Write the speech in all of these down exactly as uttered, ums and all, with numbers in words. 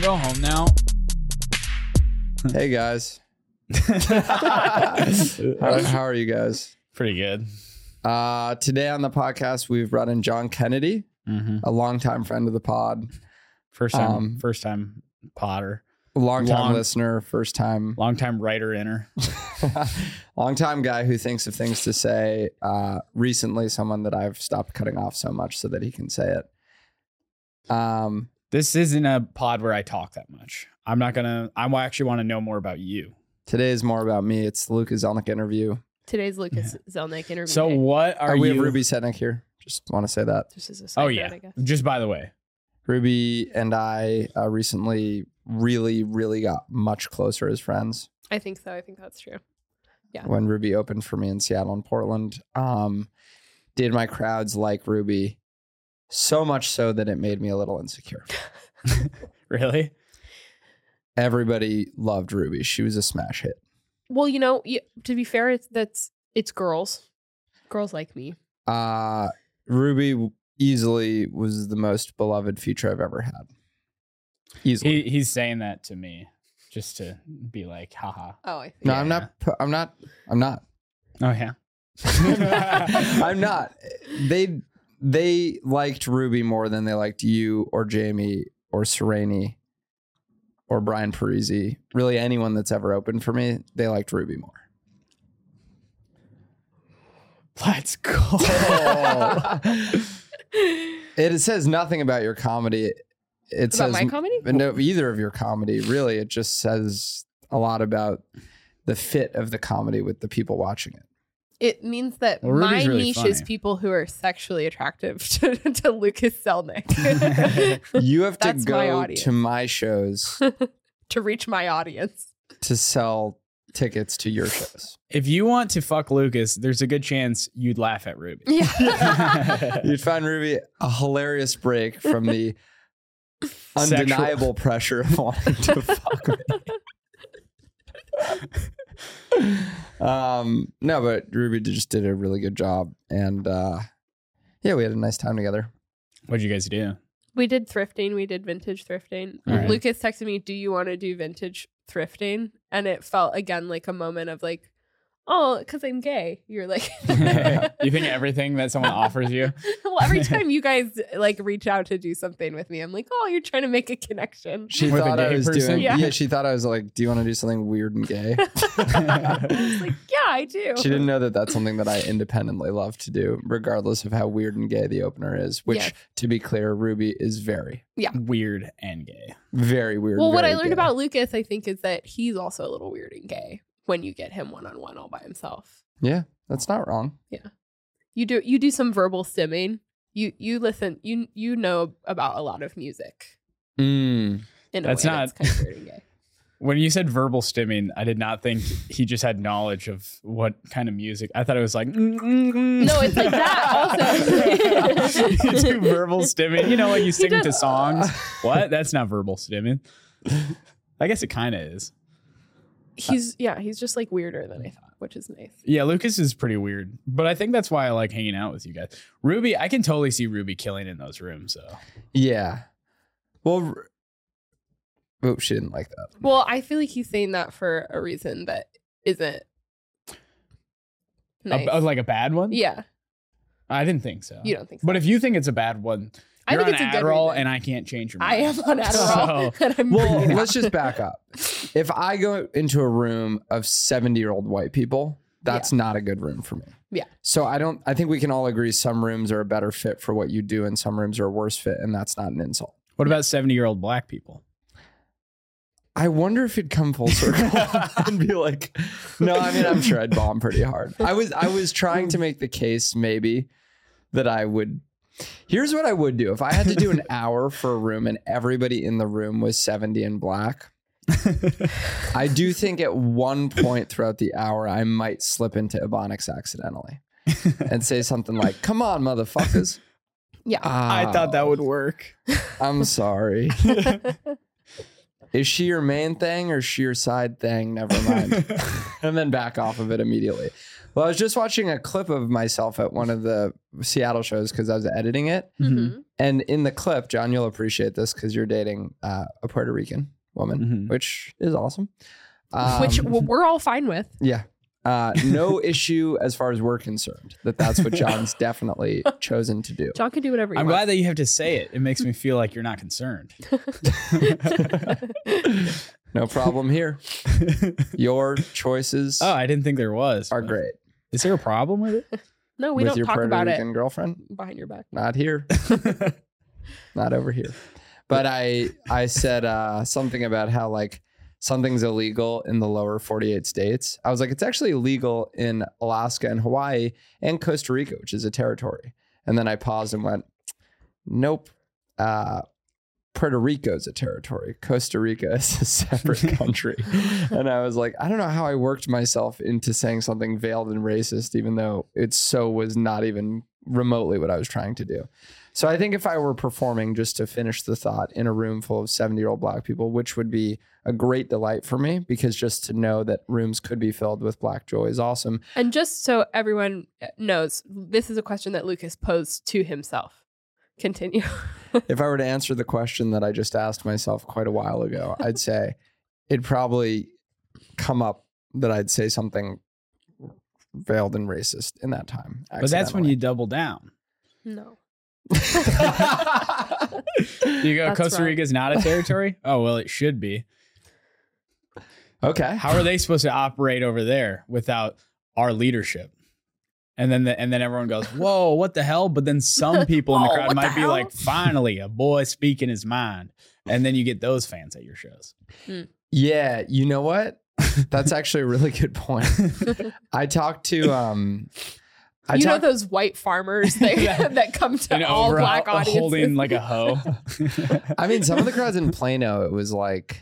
go home now? Hey guys. how, how are you guys? Pretty good. Uh, today on the podcast, we've brought in John Kennedy, Mm-hmm. a longtime friend of the pod, First time, Um, first time Potter, a longtime Long- listener, first time, long time writer inner. longtime guy who thinks of things to say. Uh, recently, someone that I've stopped cutting off so much so that he can say it. Um, This isn't a pod where I talk that much. I'm not gonna. I actually want to know more about you. today is more about me. It's the Lucas Zelnick interview. Today's Lucas Zelnick interview. So day. what are Uh, we you? have Ruby Sednick here. Just want to say that. Just as a side oh note, yeah. I guess. Just by the way, Ruby and I uh, recently really, really got much closer as friends. I think so. I think that's true. Yeah. When Ruby opened for me in Seattle and Portland. Um, did my crowds like Ruby so much so that it made me a little insecure. really? Everybody loved Ruby. She was a smash hit. Well, you know, you, to be fair, it's that's it's girls. Girls like me. Uh, Ruby easily was the most beloved feature I've ever had. Easily. He he's saying that to me just to be like, haha. Oh, I think. no, yeah. I'm not. pu- I'm not. I'm not. Oh yeah. I'm not. They they liked Ruby more than they liked you or Jamie or Sereni or Brian Parisi. Really, anyone that's ever opened for me, they liked Ruby more. Let's go. It says nothing about your comedy. It About says my comedy? no, either of your comedy. Really, it just says a lot about the fit of the comedy with the people watching it. It means that Well, Ruby's my really niche funny. is people who are sexually attractive to, to Lucas Zelnick You have to That's my go audience. to my shows to reach my audience. to sell tickets to your shows. If you want to fuck Lucas, there's a good chance you'd laugh at Ruby. Yeah. You'd find Ruby a hilarious break from the undeniable pressure of wanting to fuck me. um, no, but Ruby just did a really good job, and uh, yeah, we had a nice time together. What'd you guys do? We did thrifting. We did vintage thrifting. All right. Lucas texted me, "Do you want to do vintage thrifting?" And it felt again like a moment of like, "Oh, because I'm gay." You're like, You think everything that someone offers you? well, every time you guys like reach out to do something with me, I'm like, "Oh, you're trying to make a connection." She With a thought I gay was person? doing, yeah. Yeah. She thought I was like, "Do you want to do something weird and gay?" I was like, "Yeah, I do." She didn't know that that's something that I independently love to do, regardless of how weird and gay the opener is. Which, Yes. to be clear, Ruby is very, Weird and gay. very weird. Well, what very I learned gay. about Lucas, I think, is that he's also a little weird and gay when you get him one on one all by himself. Yeah, that's not wrong. You do you do some verbal stimming. You you listen. You you know about a lot of music Mm. in a That's way not- that's kind of weird and gay. When you said verbal stimming, I did not think he just had knowledge of what kind of music. I thought it was like, no, No, it's like that also. You do verbal stimming. You know, like you sing does- to songs. What? That's not verbal stimming. I guess it kind of is. He's yeah, he's just like weirder than I thought, which is nice. Yeah, Lucas is pretty weird, but I think that's why I like hanging out with you guys. Ruby, I can totally see Ruby killing in those rooms. So Yeah. Well, r- oh, she didn't like that. Well, I feel like he's saying that for a reason that isn't nice. a, like a bad one. yeah, I didn't think so. you don't think so? But if you think it's a bad one, I you're think on it's a good Adderall, reason. and I can't change your mind. I am on Adderall, So- and I'm Well, freaking let's out. just back up. If I go into a room of seventy-year-old white people, that's not a good room for me. Yeah. So I don't. I think we can all agree some rooms are a better fit for what you do, and some rooms are a worse fit, and that's not an insult. What about seventy-year-old black people? I wonder if it'd come full circle and be like, no, I mean, I'm sure I'd bomb pretty hard. I was, I was trying to make the case maybe that I would. Here's what I would do. If I had to do an hour for a room and everybody in the room was seventy and black, I do think at one point throughout the hour, I might slip into Ebonics accidentally and say something like, come on, motherfuckers. Yeah. I thought that would work. I'm sorry. Is she your main thing or is she your side thing? Never mind. And then back off of it immediately. Well, I was just watching a clip of myself at one of the Seattle shows because I was editing it. Mhm. And in the clip, John, you'll appreciate this because you're dating uh, a Puerto Rican woman, Mhm. which is awesome. Um, Which w- we're all fine with. yeah. Uh, no issue as far as we're concerned that that's what John's definitely chosen to do. John can do whatever he I'm glad wants. that you have to say it. It makes me feel like you're not concerned. No problem here. Your choices Oh, I didn't think there was. are but- great. Is there a problem with it? No, we With don't your talk Puerto about Rican it girlfriend? behind your back. Not here. Not over here. But I I said uh, something about how like something's illegal in the lower forty-eight states. I was like, it's actually illegal in Alaska and Hawaii and Costa Rica, which is a territory. And then I paused and went, nope. Uh, Puerto Rico is a territory. Costa Rica is a separate country. And I was like, I don't know how I worked myself into saying something veiled and racist, even though it so was not even remotely what I was trying to do. So I think if I were performing, just to finish the thought, in a room full of seventy-year-old Black people, which would be a great delight for me, because just to know that rooms could be filled with Black joy is awesome. And just so everyone knows, this is a question that Lucas posed to himself. Continue. If I were to answer the question that I just asked myself quite a while ago, I'd say it'd probably come up that I'd say something veiled and racist in that time. But that's when you double down. No. You go, That's Costa right. Rica's not a territory? Oh, well, it should be. Okay. How are they supposed to operate over there without our leadership? And then the, and then everyone goes, whoa, what the hell? But then some people in the Whoa, crowd what might the be hell? like, finally, a boy speaking his mind. And then you get those fans at your shows. Yeah, you know what? That's actually a really good point. I talked to um I you know talked, those white farmers that, that come to And all over Black a- audiences. holding like a hoe. I mean, some of the crowds in Plano, it was like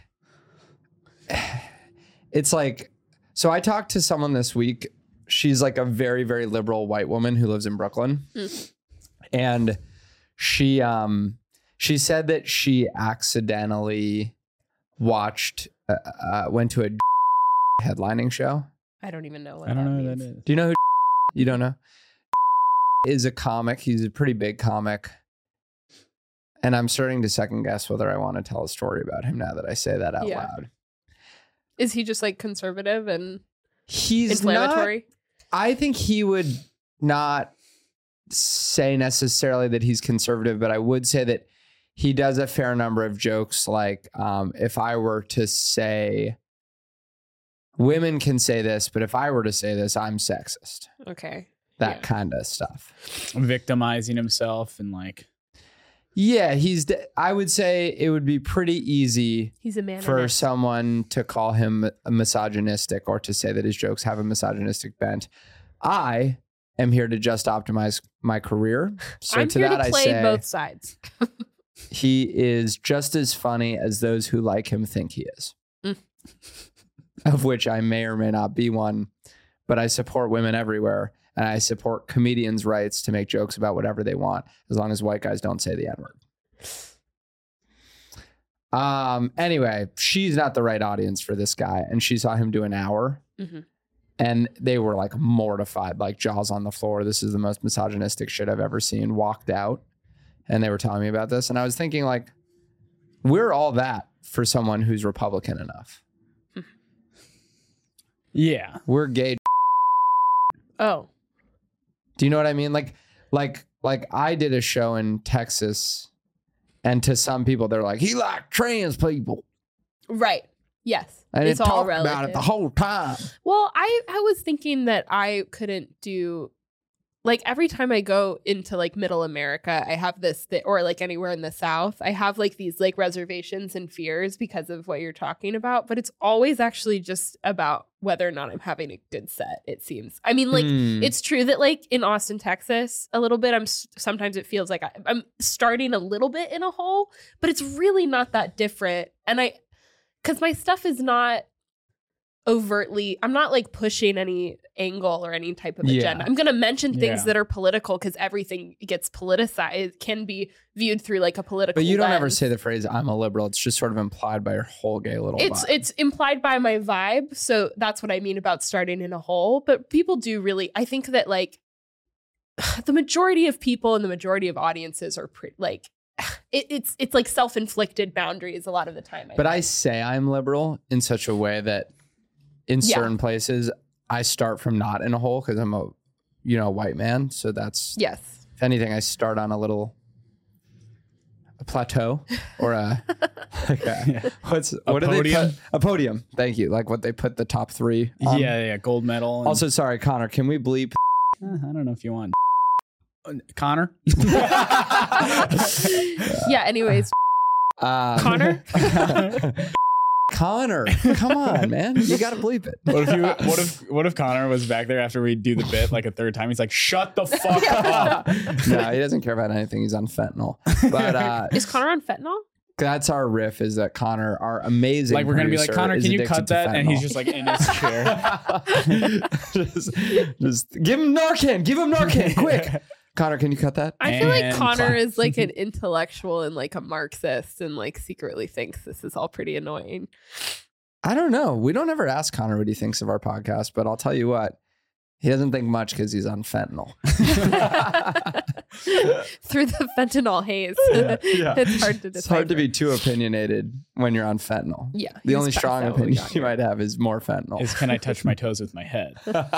it's like so I talked to someone this week. She's like a very, very liberal white woman who lives in Brooklyn. Mm. And she um she said that she accidentally watched uh, uh, went to a headlining show. I don't even know what I don't that know who means. that is. Do you know who you don't know? Is a comic. He's a pretty big comic. And I'm starting to second guess whether I want to tell a story about him now that I say that out Yeah. loud. Is he just like conservative and He's not, inflammatory? I think he would not say necessarily that he's conservative, but I would say that he does a fair number of jokes. Like um, if I were to say, women can say this, but if I were to say this, I'm sexist. Okay. That Yeah. kind of stuff. Victimizing himself and like, Yeah, he's. d- I would say it would be pretty easy He's a man. for in it. someone to call him a misogynistic or to say that his jokes have a misogynistic bent. I am here to just optimize my career. So I'm to here that to I play say both sides. he is just as funny as those who like him think he is. Mm. Of which I may or may not be one, but I support women everywhere. And I support comedians' rights to make jokes about whatever they want, as long as white guys don't say the N-word. Um. Anyway, she's not the right audience for this guy. And she saw him do an hour. Mhm. And they were like mortified, like jaws on the floor. This is the most misogynistic shit I've ever seen. Walked out. And they were telling me about this. And I was thinking, like, we're all that for someone who's Republican enough. yeah. We're gay. Oh. Do you know what I mean? Like, like, like I did a show in Texas, and to some people, they're like, he liked trans people. Right. Yes. And it's it all talked relative. about it the whole time. Well, I I was thinking that I couldn't do like every time I go into like middle America, I have this th- or like anywhere in the South, I have like these like reservations and fears because of what you're talking about, but it's always actually just about whether or not I'm having a good set, it seems. I mean, like Hmm. it's true that like in Austin, Texas, a little bit I'm s- sometimes it feels like I, I'm starting a little bit in a hole, but it's really not that different. And I cuz my stuff is not overtly, I'm not like pushing any angle or any type of Yeah. agenda. I'm going to mention things Yeah. that are political because everything gets politicized. It can be viewed through like a political But you don't lens. ever say the phrase "I'm a liberal." It's just sort of implied by your whole gay little. It's vibe. it's implied by my vibe, so that's what I mean about starting in a hole. But people do really, I think that like the majority of people and the majority of audiences are pretty like it, it's it's like self-inflicted boundaries a lot of the time. But I say I'm liberal in such a way that in Yeah. certain places I start from not in a hole because I'm a, you know, white man. So that's, yes, if anything, I start on a little a plateau or a, like a what's A what do they podium? put? A podium. Thank you. Like what they put the top three. on. yeah, yeah, gold medal. and- Also, sorry, Connor. Can we bleep? Uh, I don't know if you want Connor. yeah. Anyways, Um, Connor? Connor, come on, man. You got to bleep it. What if you? What if? What if Connor was back there after we do the bit like a third time? He's like, "Shut the fuck up." No, he doesn't care about anything. He's on fentanyl. But uh, is Connor on fentanyl? that's our riff, is that Connor, our amazing Like we're gonna be like, producer, Connor, is can you addicted cut to that? And he's fentanyl. just like in his chair. just, just give him Narcan. Give him Narcan, quick. Connor, can you cut that? I feel like And Connor clap. is like an intellectual and like a Marxist and like secretly thinks this is all pretty annoying. I don't know. We don't ever ask Connor what he thinks of our podcast, but I'll tell you what. He doesn't think much because he's on fentanyl. Through the fentanyl haze. Yeah. It's hard to decide. It's hard to be too opinionated when you're on fentanyl. Yeah. The he's only passed strong out when we opinion got you here. might have is more fentanyl. Is can I touch my toes with my head?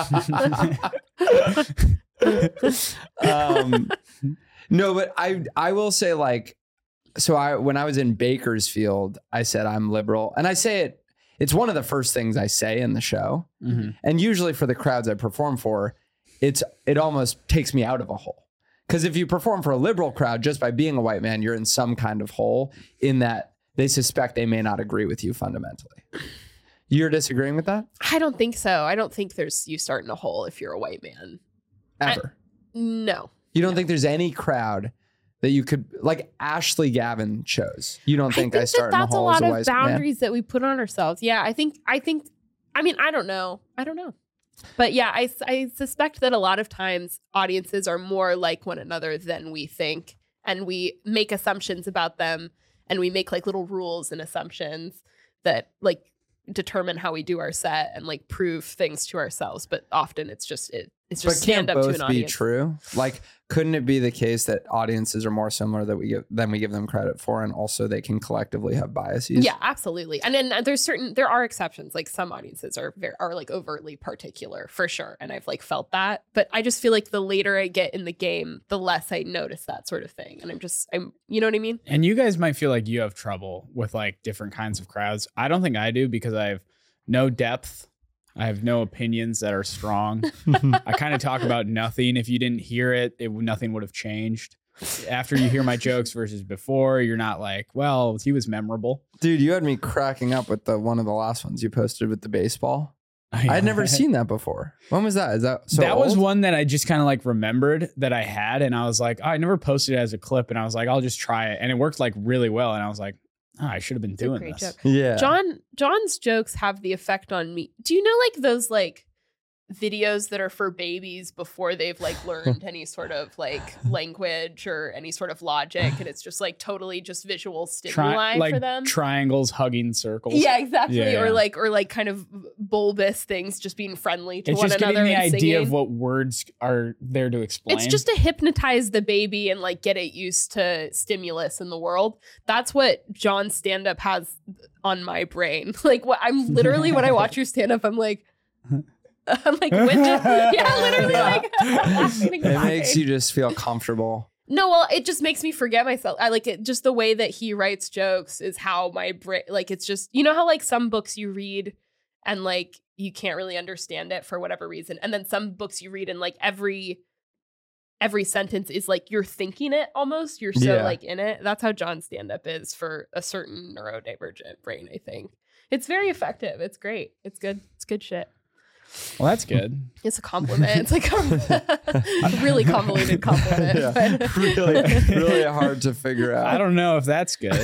um, no, but I I will say, like, so I when I was in Bakersfield, I said I'm liberal, and I say it. It's one of the first things I say in the show, Mhm. and usually for the crowds I perform for, it's it almost takes me out of a hole. Because if you perform for a liberal crowd, just by being a white man, you're in some kind of hole in that they suspect they may not agree with you fundamentally. You're disagreeing with that? I don't think so. I don't think there's you start in a hole if you're a white man. Ever? No. You don't think there's any crowd that you could, like Ashley Gavin chose? You don't think I, I think start that in a that's a hole lot as a of wise man? boundaries that we put on ourselves. Yeah, I think I think I mean, I don't know. I don't know. But yeah, I, I suspect that a lot of times audiences are more like one another than we think. And we make assumptions about them and we make like little rules and assumptions that like determine how we do our set and like prove things to ourselves. But often it's just it, it's But just can't stand up to both an be audience. true? Like, couldn't it be the case that audiences are more similar that we give, than we give them credit for, and also they can collectively have biases? Yeah, absolutely. And then uh, there's certain there are exceptions. Like some audiences are very are like overtly particular for sure. And I've like felt that. But I just feel like the later I get in the game, the less I notice that sort of thing. And I'm just I'm you know what I mean? And you guys might feel like you have trouble with like different kinds of crowds. I don't think I do because I have no depth. I have no opinions that are strong. I kind of talk about nothing. If you didn't hear it, it nothing would have changed. After you hear my jokes versus before, you're not like, well, he was memorable. Dude, you had me cracking up with the one of the last ones you posted with the baseball. I had never seen that before. When was that? Is that so that was old? one that I just kind of like remembered that I had, and I was like, oh, I never posted it as a clip, and I was like, I'll just try it, and it worked like really well, and I was like, oh, I should have been It's a doing great this. joke. Yeah. John John's jokes have the effect on me. Do you know like those like videos that are for babies before they've like learned any sort of like language or any sort of logic, and it's just like totally just visual stimuli Tri- like for them? triangles hugging circles. Yeah, exactly. Yeah, Or yeah. like or like kind of bulbous things just being friendly to It's one just another getting the and idea singing. of what words are there to explain. It's just to hypnotize the baby and like get it used to stimulus in the world. That's what John's stand up has on my brain. Like what I'm literally when I watch your stand up, I'm like I'm like which yeah, literally like laughing and It makes crying. you just feel comfortable. No, well, it just makes me forget myself. I like it. Just the way that he writes jokes is how my brain, like, it's just, you know, how like some books you read and like you can't really understand it for whatever reason. And then some books you read and like every, every sentence is like you're thinking it almost. You're so Yeah. like in it. That's how John's stand up is for a certain neurodivergent brain, I think. It's very effective. It's great. It's good. It's good shit. Well, that's good. It's a compliment. It's like a really convoluted compliment. Yeah. But really, really hard to figure out. I don't know if that's good.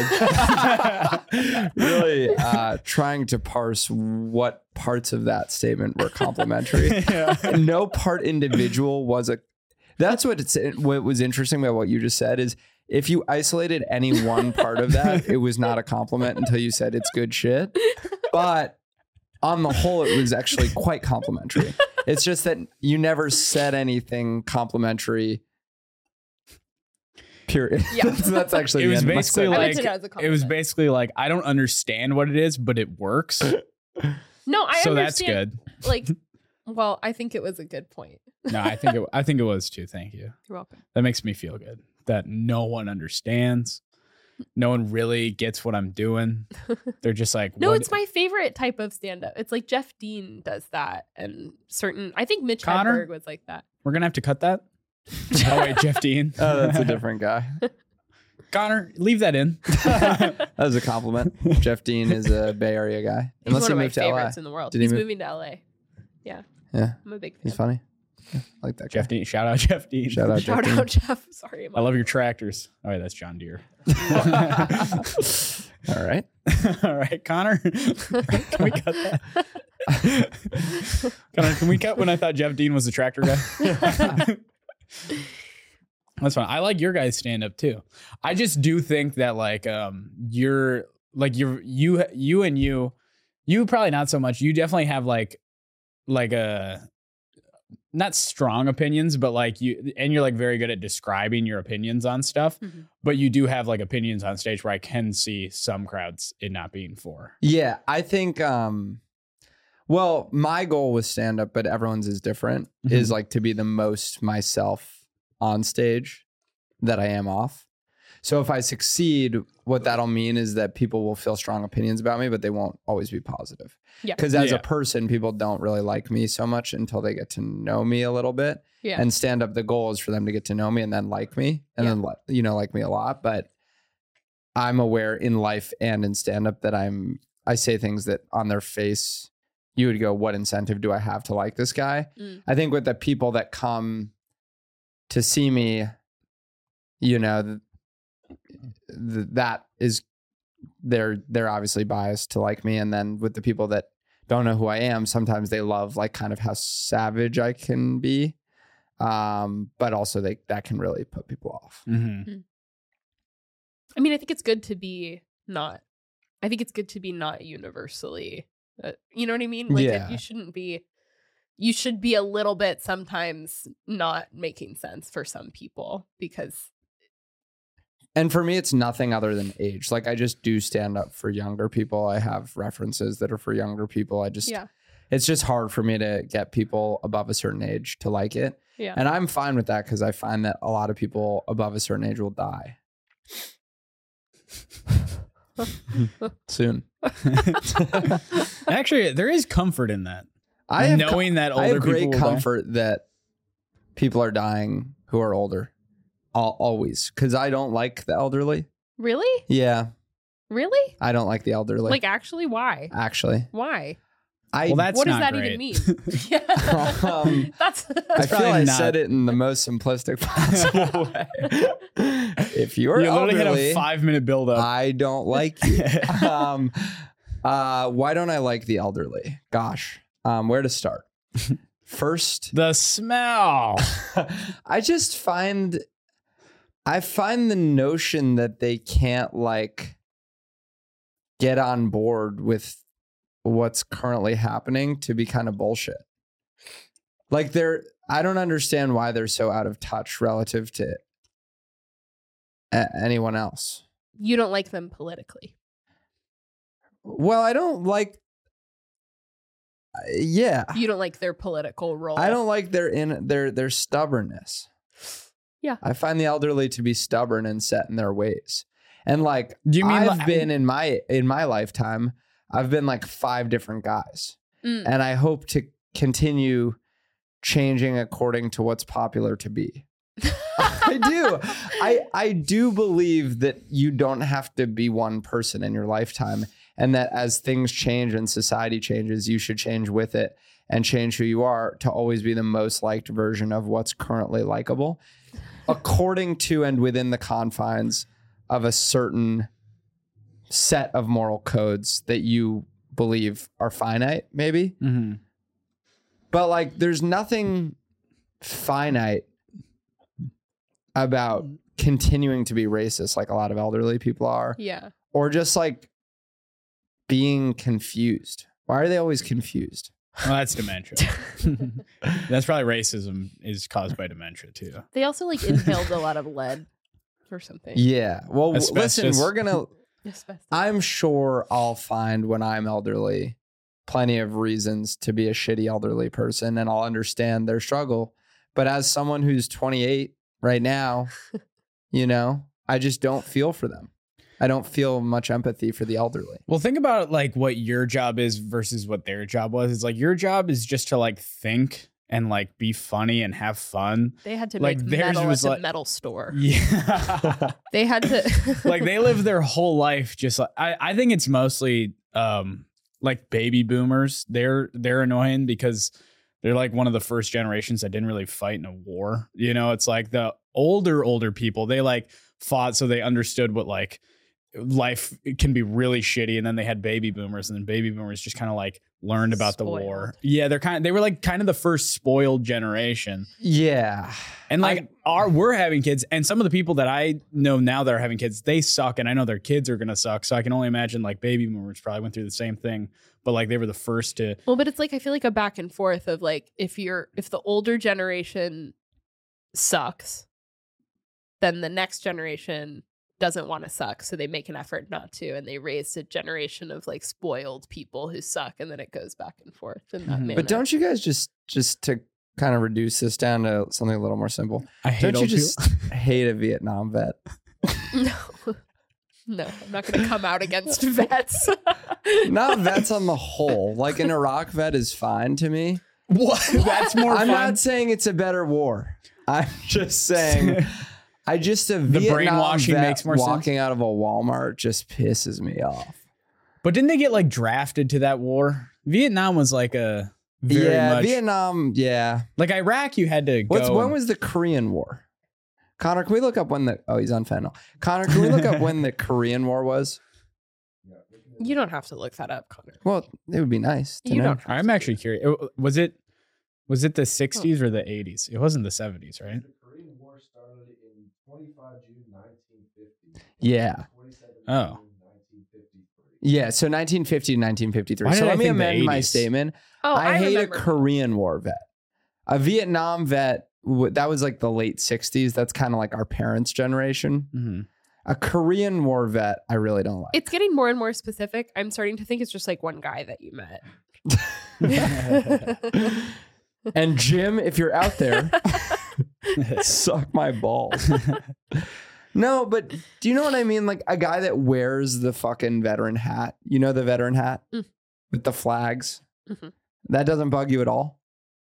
really uh, trying to parse what parts of that statement were complimentary. Yeah. No part individual was a. That's what it's. What was interesting about what you just said is if you isolated any one part of that, it was not a compliment until you said it's good shit. But on the whole, it was actually quite complimentary. It's just that you never said anything complimentary. Period. Yeah. So that's actually It the was end of my basically sentence. I like meant it as a it was compliment. basically like I don't understand what it is, but it works. no, I so that's understand. good. Like, well, I think it was a good point. No, I think it, I think it was too. Thank you. You're welcome. That makes me feel good. That no one understands. No one really gets what I'm doing. They're just like, No, what? it's my favorite type of stand-up. It's like Jeff Dean does that, and certain. I think Mitch Connor? Hedberg was like that. We're gonna have to cut that. Oh wait, Jeff Dean. Oh, that's a different guy. Connor, leave that in. That was a compliment. Jeff Dean is a Bay Area guy. He's Unless one he of my moved to L A. favorites in the world. Did he He's move- moving to L A. Yeah, Yeah, I'm a big fan. he's funny. Yeah, I like that guy. Jeff Dean. Shout out Jeff Dean. Shout out Jeff Shout Dean. out Jeff. Sorry, I'm I love your tractors. Oh, wait, that's John Deere. All right. All right, Connor. Can we cut that? Connor, can we cut when I thought Jeff Dean was the tractor guy? That's fine. I like your guys' stand up too. I just do think that like um you're like you're you you and you you probably not so much. You definitely have like like a not strong opinions, but like you and you're like very good at describing your opinions on stuff. Mhm. But you do have like opinions on stage where I can see some crowds it not being for. Yeah, I think. Um, well, my goal with stand up, but everyone's is different. Mhm. Is like to be the most myself on stage that I am off. So if I succeed, what that'll mean is that people will feel strong opinions about me, but they won't always be positive. Yeah. Because as Yeah. a person, people don't really like me so much until they get to know me a little bit. Yeah. And stand up, the goal is for them to get to know me and then like me and Yeah. then, li- you know, like me a lot. But I'm aware in life and in stand up that I'm, I say things that on their face, you would go, what incentive do I have to like this guy? Mm. I think with the people that come to see me, you know, th- th- that is, they're, they're obviously biased to like me. And then with the people that don't know who I am, sometimes they love like kind of how savage I can be. Um, but also they, that can really put people off. Mm-hmm. I mean, I think it's good to be not. I think it's good to be not universally. Uh, you know what I mean? Like Yeah. you shouldn't be. You should be a little bit sometimes not making sense for some people because And for me, it's nothing other than age. Like I just do stand up for younger people. I have references that are for younger people. I just, yeah, it's just hard for me to get people above a certain age to like it. yeah. And I'm fine with that because I find that a lot of people above a certain age will die soon. Actually, there is comfort in that. I have, knowing that older I have great people will die. comfort that people are dying who are older. Al- Always. Because I don't like the elderly. Really, Yeah. really. I don't like the elderly. Like actually, why? actually. Why? I, Well, that's what does not that great. even mean? yeah, Um, that's. I That's feel probably I not- said it in the most simplistic possible way. If you're You literally had elderly, a five minute build up. I don't like you. um, uh, why don't I like the elderly? Gosh, um, where to start? First, the smell. I just find, I find the notion that they can't like get on board with what's currently happening to be kind of bullshit. Like they're, I don't understand why they're so out of touch relative to a- anyone else. You don't like them politically. Well, I don't like, uh, yeah, You don't like their political role. I don't like their in their their stubbornness. Yeah. I find the elderly to be stubborn and set in their ways. And like, Do you mean I've like- been in my in my lifetime, I've been like five different guys, Mm. and I hope to continue changing according to what's popular to be. I do. I I do believe that you don't have to be one person in your lifetime, and that as things change and society changes, you should change with it. and change who you are to always be the most liked version of what's currently likable, according to and within the confines of a certain set of moral codes that you believe are finite, maybe. Mm-hmm. But like, there's nothing finite about continuing to be racist like a lot of elderly people are. Yeah. Or just like being confused. Why are they always confused? Well, that's dementia. That's probably racism is caused by dementia too. They also like inhaled a lot of lead or something. Yeah. Well, w- listen, Asbestos. we're going to, Asbestos. I'm sure I'll find when I'm elderly plenty of reasons to be a shitty elderly person, and I'll understand their struggle. But as someone who's twenty-eight right now, you know, I just don't feel for them. I don't feel much empathy for the elderly. Well, think about like what your job is versus what their job was. It's like your job is just to like think and like be funny and have fun. They had to Like, make theirs metal at was the like- metal store. Yeah. They had to Like they live their whole life just like I, I think it's mostly um like baby boomers. They're they're annoying because they're like one of the first generations that didn't really fight in a war. You know, it's like the older older people, they like fought so they understood what like life can be really shitty, and then they had baby boomers, and then baby boomers just kind of like learned about the war. Spoiled. Yeah, they're kind of they were like kind of the first spoiled generation. Yeah. And like our we're having kids, and some of the people that I know now that are having kids, they suck, and I know their kids are gonna suck. So I can only imagine like baby boomers probably went through the same thing, but like they were the first to. Well, but it's like I feel like a back and forth of like if you're if the older generation sucks, then the next generation doesn't want to suck, so they make an effort not to, and they raised a generation of like spoiled people who suck, and then it goes back and forth in that Mhm. manner. But don't you guys just, just to kind of reduce this down to something a little more simple, I hate don't you old just hate a Vietnam vet? no, no, I'm not going to come out against vets. Not vets on the whole. Like an Iraq vet is fine to me. people. What? That's more I'm fun. not saying it's a better war. I'm just saying I just a The Vietnam brainwashing vet makes more sense. walking out of a Walmart just pisses me off. But didn't they get like drafted to that war? Vietnam was like a very yeah, much Vietnam. Yeah. like Iraq. You had to go. What's when and- was the Korean War? Connor, can we look up when the oh he's on fentanyl. Connor, can we look up when the Korean War was? You don't have to look that up, Connor. Well, it would be nice to You know. don't. Have I'm to. actually curious. It- Was it was it the sixties or the eighties? It wasn't the seventies, right? The Korean War started in twenty-five June nineteen fifty. Yeah. twenty-seven Oh. June nineteen fifty-three. Yeah, so nineteen fifty to nineteen fifty-three. Why So did let I me think the amend my eighties? statement. Oh, I, I, hate remember. a Korean War vet. A Vietnam vet, w- that was like the late sixties. That's kind of like our parents' generation. Mm-hmm. A Korean War vet, I really don't like. It's getting more and more specific. I'm starting to think it's just like one guy that you met. And Jim, if you're out there, suck my balls. No, but do you know what I mean? Like a guy that wears the fucking veteran hat. You know the veteran hat Mm. with the flags? Mhm. That doesn't bug you at all?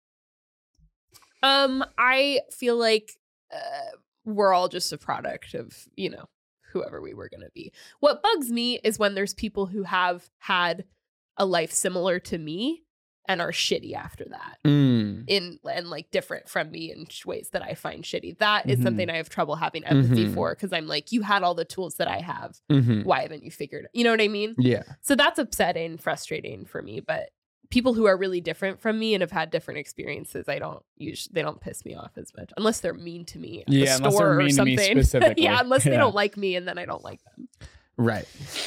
Um, I feel like uh, we're all just a product of, you know, whoever we were going to be. What bugs me is when there's people who have had a life similar to me and are shitty after that Mm. in and like different from me in sh- ways that I find shitty. That is Mhm. something I have trouble having empathy Mhm. for, because I'm like, you had all the tools that I have. Mm-hmm. Why haven't you figured it? You know what I mean? Yeah. So that's upsetting, frustrating for me. But people who are really different from me and have had different experiences, I don't usually they don't piss me off as much unless they're mean to me at Yeah, the unless store they're or mean to me something. specifically. Yeah, unless they Yeah. don't like me and then I don't like them. Right.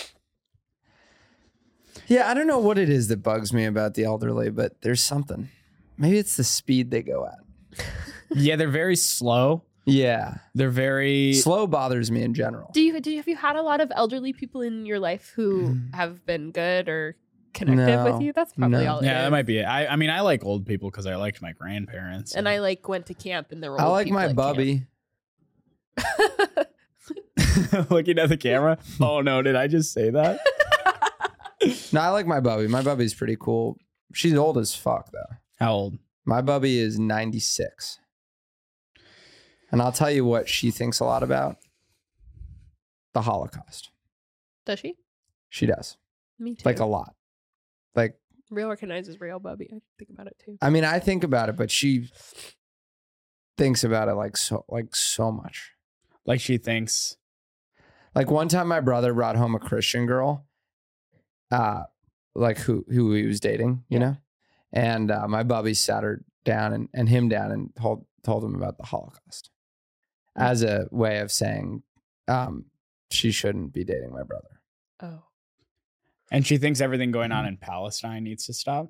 Yeah, I don't know what it is that bugs me about the elderly, but there's something. Maybe it's the speed they go at. Yeah, they're very slow. Yeah. They're very Slow bothers me in general. Do you do you, have you had a lot of elderly people in your life who have been good or connected No. with you? That's probably No. all. It yeah, that is. might be it. I, I mean, I like old people because I liked my grandparents. And I like went to camp and there were I old like people my at bubby. camp. looking at the camera. Oh no, did I just say that? No, I like my bubby. My bubby's pretty cool. She's old as fuck, though. How old? My bubby is ninety-six. And I'll tell you what she thinks a lot about. The Holocaust. Does she? She does. Me too. Like a lot. Like Real recognizes real, Bubby. I think about it too. I mean, I think about it, but she thinks about it like so, like so much. Like she thinks. Like one time, my brother brought home a Christian girl, uh, like who who he was dating, you know, and uh, my bubby sat her down and, and him down and told told him about the Holocaust as a way of saying um, she shouldn't be dating my brother. Oh. And she thinks everything going on in Palestine needs to stop.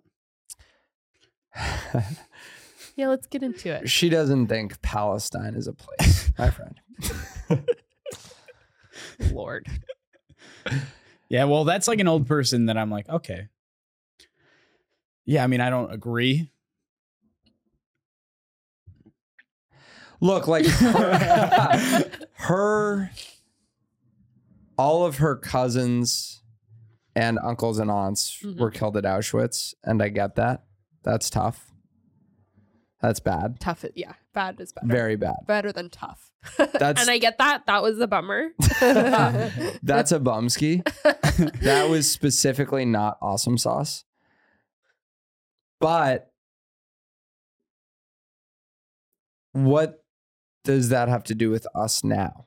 Yeah, let's get into it. She doesn't think Palestine is a place, my friend. Lord. Yeah, well, that's like an old person that I'm like, okay. Yeah, I mean, I don't agree. Look, like her, her, all of her cousins and uncles and aunts Mhm. were killed at Auschwitz, and I get that. That's tough. That's bad. Tough. Yeah. Bad is better. Very bad. Better than tough. That's- and I get that. That was a bummer. That's a bumski. That was specifically not awesome sauce. But what does that have to do with us now?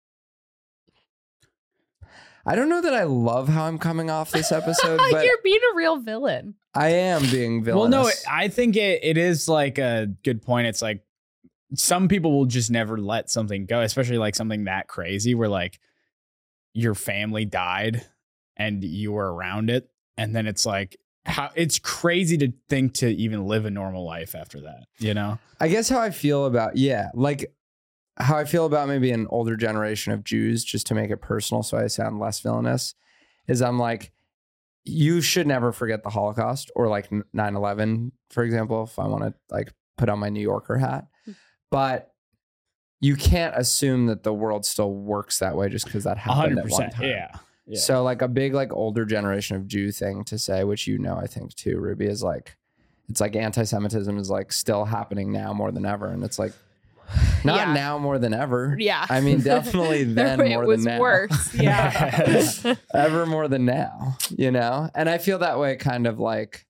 I don't know that I love how I'm coming off this episode, but You're being a real villain. I am being villainous. Well, no, I think it, it is like a good point. It's like some people will just never let something go, especially like something that crazy where like your family died and you were around it. And then it's like, how it's crazy to think to even live a normal life after that, you know? I guess how I feel about, yeah, like how I feel about maybe an older generation of Jews, just to make it personal so I sound less villainous, is I'm like, you should never forget the Holocaust or like nine eleven, for example, if I want to like put on my New Yorker hat. But you can't assume that the world still works that way just because that happened at one time. Yeah. Yeah. So like a big like older generation of Jew thing to say, which you know I think too, Ruby, is like, it's like anti-Semitism is like still happening now more than ever. And it's like, not Yeah. now more than ever. Yeah. I mean, definitely then it more was than now. worse. Yeah. Ever more than now, you know? And I feel that way kind of like,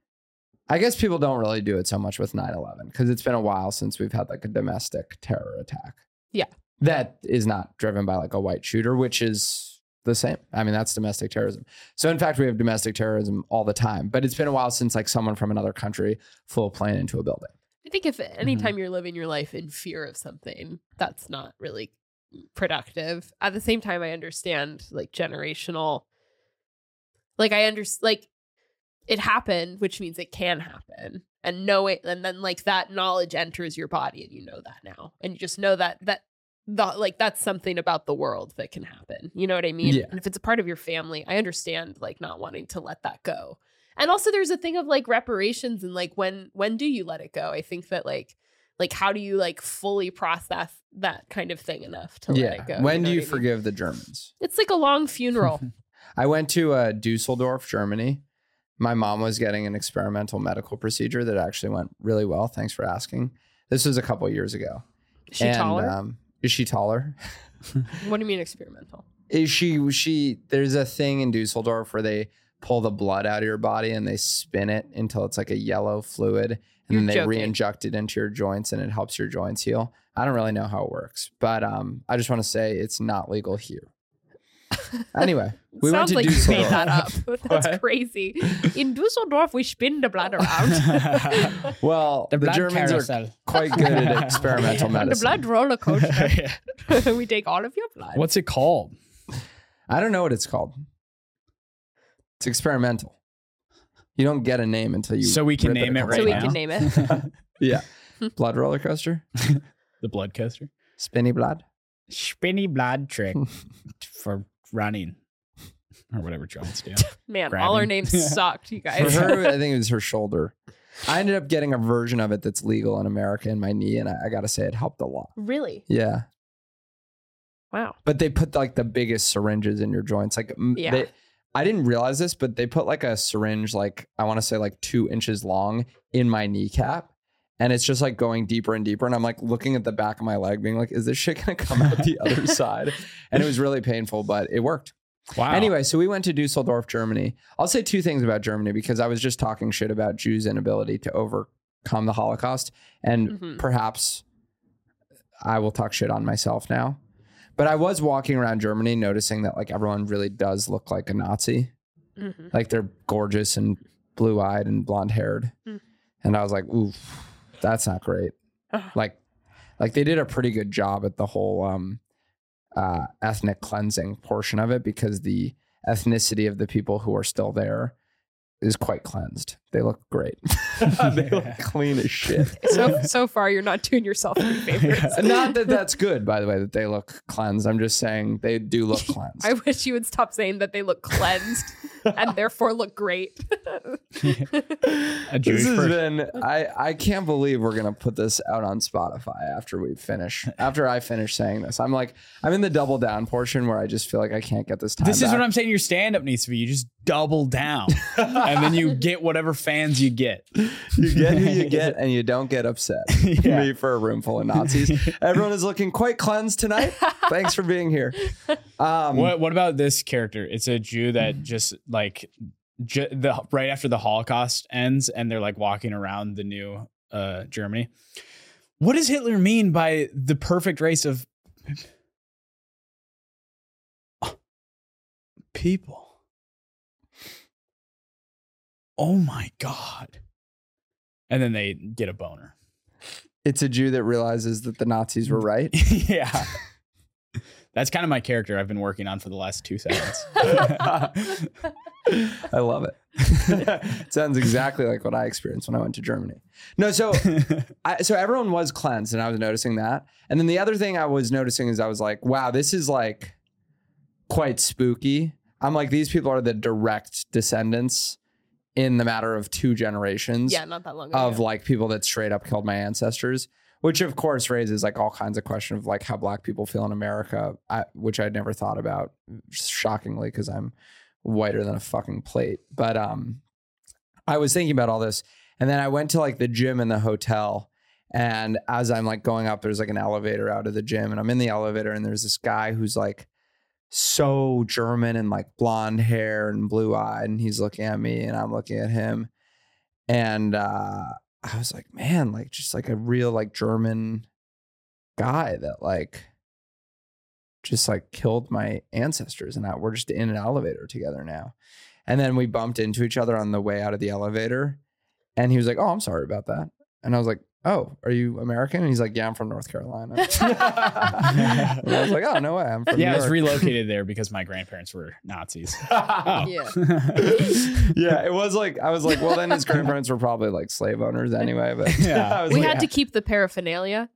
I guess people don't really do it so much with nine eleven because it's been a while since we've had like a domestic terror attack. Yeah. That is not driven by like a white shooter, which is the same. I mean, that's domestic terrorism. So in fact, we have domestic terrorism all the time, but it's been a while since like someone from another country flew a plane into a building. I think if anytime you're living your life in fear of something, that's not really productive. At the same time, I understand like generational, like I understand, like it happened, which means it can happen, and know it, and then like that knowledge enters your body, and you know that now, and you just know that that the like that's something about the world that can happen. You know what I mean? Yeah. And if it's a part of your family, I understand like not wanting to let that go. And also there's a thing of like reparations and like when when do you let it go? I think that like like how do you like fully process that kind of thing enough to yeah. let it go? When know do you what I mean? forgive the Germans? It's like a long funeral. I went to uh, Dusseldorf, Germany. My mom was getting an experimental medical procedure that actually went really well. Thanks for asking. This was a couple years ago. Is she And, taller? Um, is she taller? What do you mean experimental? Is she, she, there's a thing in Dusseldorf where they pull the blood out of your body and they spin it until it's like a yellow fluid. And You're then they joking. re-inject it into your joints and it helps your joints heal. I don't really know how it works, but um, I just want to say it's not legal here. Anyway, we Sounds went to like you made Dusseldorf. that up. That's What? crazy. In Dusseldorf, we spin the blood around. Well, the, blood Germans are carousel. quite good at experimental the medicine. blood roller coaster. We take all of your blood. What's it called? I don't know what it's called. It's experimental. You don't get a name until you. So we can rip name a it couple right so we now? can name it. Yeah, blood roller coaster, The blood coaster. spinny blood. Spinny blood trick for running or whatever Jones do. Man, all our Grabbing. names sucked, you For guys. her, I think it was her shoulder. I ended up getting a version of it that's legal in America in my knee, and I, I got to say it helped a lot. Really? Yeah, Wow. but they put like the biggest syringes in your joints. Like, m- Yeah. they, I didn't realize this, but they put like a syringe, like I want to say like two inches long, in my kneecap. And it's just like going deeper and deeper. And I'm like looking at the back of my leg being like, is this shit going to come out the other side? And it was really painful, but it worked. Wow. Anyway, so we went to Dusseldorf, Germany. I'll say two things about Germany because I was just talking shit about Jews' inability to overcome the Holocaust. And Mhm. perhaps I will talk shit on myself now. But I was walking around Germany noticing that like everyone really does look like a Nazi. Mhm. Like they're gorgeous and blue-eyed and blonde-haired. Mm. And I was like, ooh, that's not great. Ugh. Like, like they did a pretty good job at the whole um, uh, ethnic cleansing portion of it because the ethnicity of the people who are still there is quite cleansed. They look great. They look clean as shit. So so far, you're not doing yourself any favors. Not that that's good, by the way, that they look cleansed. I'm just saying they do look cleansed. I wish you would stop saying that they look cleansed and therefore look great. A Jewish This has person. been, I, I can't believe we're going to put this out on Spotify after we finish, after I finish saying this. I'm like, I'm in the double down portion where I just feel like I can't get this time This is back. what I'm saying. Your stand-up needs to be. You just double down, and then you get whatever fans you get. You get who you get and you don't get upset. Yeah. Me for a room full of Nazis. Everyone is looking quite cleansed tonight. Thanks for being here. Um, What What about this character? It's a Jew that just like ju- the right after the Holocaust ends, and they're like walking around the new uh, Germany. What does Hitler mean by the perfect race of people? Oh my God. And then they get a boner. It's a Jew that realizes that the Nazis were right. Yeah. That's kind of my character I've been working on for the last two seconds. I love it. It sounds exactly like what I experienced when I went to Germany. No, so I, so everyone was cleansed, and I was noticing that. And then the other thing I was noticing is I was like, wow, this is like quite spooky. I'm like, these people are the direct descendants in the matter of two generations Yeah, not that long ago. of like people that straight up killed my ancestors, which of course raises like all kinds of questions of like how black people feel in America, I, which I'd never thought about, shockingly, because I'm whiter than a fucking plate. But um, I was thinking about all this, and then I went to like the gym in the hotel, and as I'm like going up, there's like an elevator out of the gym, and I'm in the elevator, and there's this guy who's like so German and like blonde hair and blue eyed, and he's looking at me and I'm looking at him, and uh I was like, man, like just like a real like German guy that like just like killed my ancestors, and I, we're just in an elevator together now. And then we bumped into each other on the way out of the elevator, and he was like, oh, I'm sorry about that. And I was like, oh, are you American? And he's like, yeah, I'm from North Carolina. And I was like, oh, no way. I'm from Yeah, New I was York. relocated there because my grandparents were Nazis. Oh. Yeah. Yeah, it was like, I was like, well, then his grandparents were probably like slave owners anyway. But Yeah. I was We like, had to keep the paraphernalia.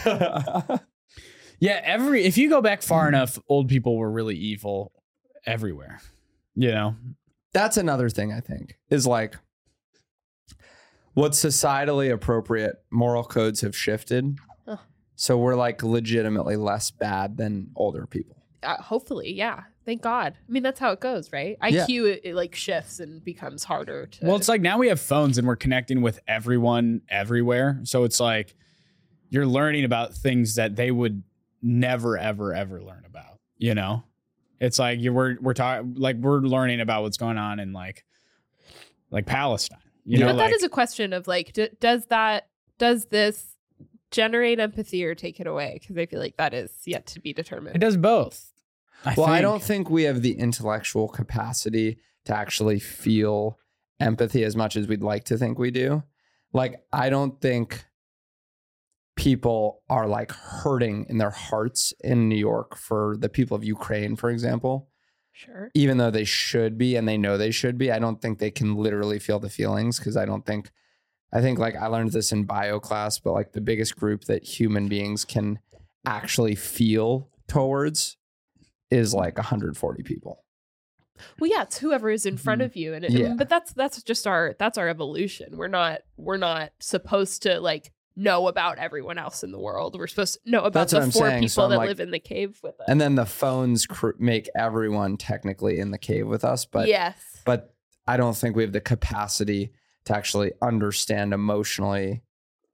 Yeah, every if you go back far enough, old people were really evil everywhere. You know? That's another thing I think is like what's societally appropriate moral codes have shifted. Ugh. So we're like legitimately less bad than older people. Uh, hopefully, yeah. Thank God. I mean, that's how it goes, right? Yeah. I Q it, it like shifts and becomes harder to. Well, it's like now we have phones and we're connecting with everyone everywhere. So it's like you're learning about things that they would never, ever, ever learn about. You know, it's like you we're we're talking like we're learning about what's going on in like like Palestine. You know, but like that is a question of like, d- does that does this generate empathy or take it away? Because I feel like that is yet to be determined. it does both. I Well, I think. don't think we have the intellectual capacity to actually feel empathy as much as we'd like to think we do. Like, I don't think people are like hurting in their hearts in New York for the people of Ukraine, for example, Sure. even though they should be and they know they should be. I don't think they can literally feel the feelings because I don't think, I think like I learned this in bio class, but like the biggest group that human beings can actually feel towards is like one hundred forty people. Well, yeah, it's whoever is in front Mhm. of you, and it, Yeah. but that's that's just our that's our evolution. We're not we're not supposed to like know about everyone else in the world. We're supposed to know about That's the what I'm four saying. people So I'm that like- live in the cave with us. And then the phones cr- make everyone technically in the cave with us, but yes, but I don't think we have the capacity to actually understand emotionally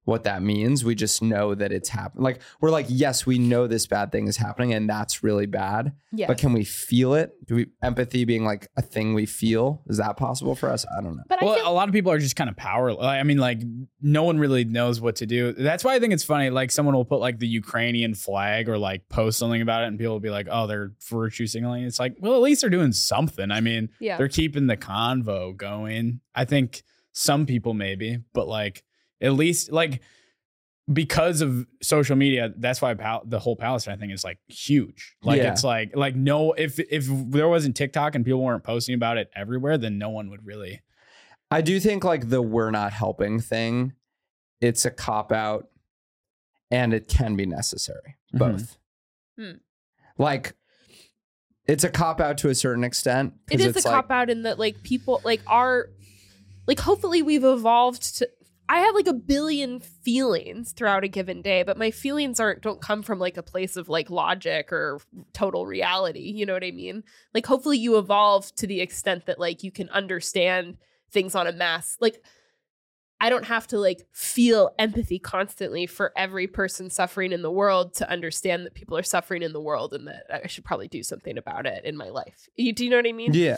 what that means. We just know that it's happening. Like we're like, yes, we know this bad thing is happening and that's really bad. Yeah. But can we feel it? Do we empathy being like a thing we feel? Is that possible for us? I don't know. But I Well, feel a lot of people are just kind of powerless. I mean, like, no one really knows what to do. That's why I think it's funny. Like, someone will put like the Ukrainian flag or like post something about it, and people will be like, "Oh, they're virtue signaling." It's like, well, at least they're doing something. I mean, Yeah. they're keeping the convo going. I think some people maybe, but like, at least like because of social media, that's why pal- the whole Palestine thing is like huge. Like, Yeah. it's like like no, if if there wasn't TikTok and people weren't posting about it everywhere, then no one would really. I do think like the we're not helping thing, it's a cop out and it can be necessary. Mhm. Both. Hmm. Like it's a cop out to a certain extent. it 'cause is a it's like- cop out in that like people like are like hopefully we've evolved to I have like a billion feelings throughout a given day, but my feelings aren't don't come from like a place of like logic or total reality. You know what I mean? Like hopefully you evolve to the extent that like you can understand things on a mass. Like I don't have to like feel empathy constantly for every person suffering in the world to understand that people are suffering in the world and that I should probably do something about it in my life. You, do you know what I mean? Yeah.